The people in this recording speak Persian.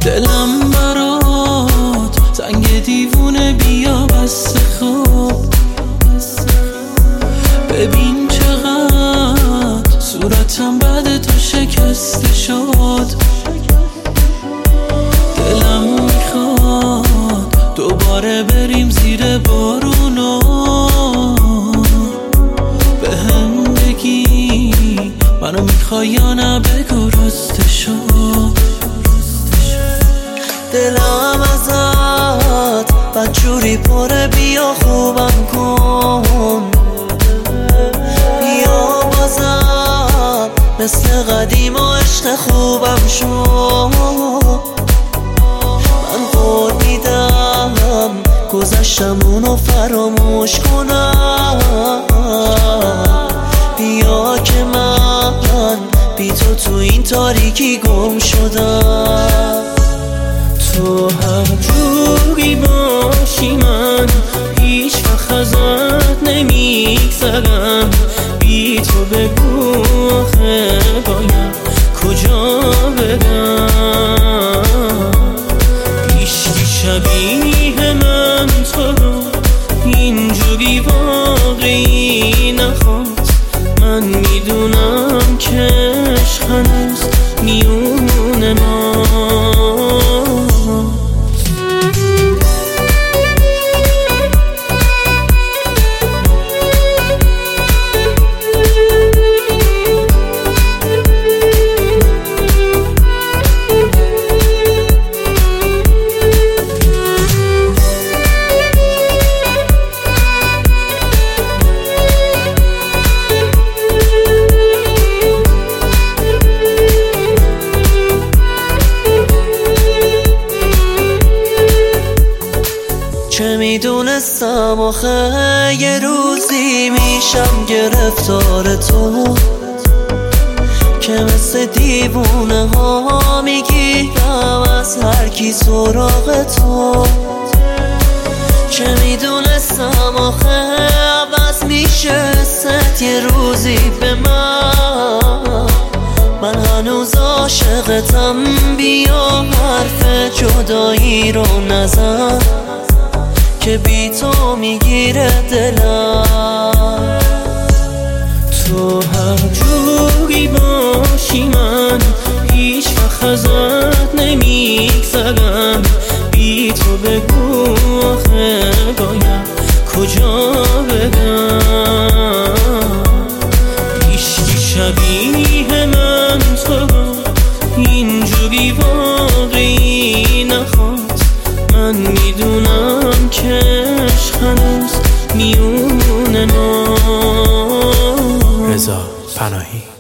دلم برات زنگ دیوونه، بیا بس خوب ببین چقدر صورتم بعد تو شکسته شد. دلم میخواد دوباره بریم زیر بارونو، به هم بگی منو میخوای یا نه، بگو رسته شد. دلم ازت بدجوری پره، بیا خوبم کن، بیا بازم مثل قدیم و عشق خوبم شو. من قول میدم گذشتمونو فراموش کنم، بیا که من بی تو این تاریکی گم شدم. تو هر جوری باشی من هیچ وقت ازت نمیگذرم، بی تو بگو آخه باید کجا برم. هیچکی شبیه من تو رو اینجوری واقعی نخواد. من میدونم که عشق هنوز میونه ما. چه میدونستم آخه یه روزی میشم گرفتار تو، که مثل دیوونه ها میگیرم از هر کی سراغ تو. چه میدونستم آخه عوض میشه ست یه روزی به من هنوز عاشقتم، بیا حرف جدایی رو نزن که بی تو میگیره دلم. تو هر جوری باشی من هیچ وقت ازت نمیگذرم، بی تو بگو آخه باید کجا برم. هیچکی شبیه من تو رو اینجوری واقعی نخواد. من میدونم که عشق هنوز میونه ما. رضا پناهی.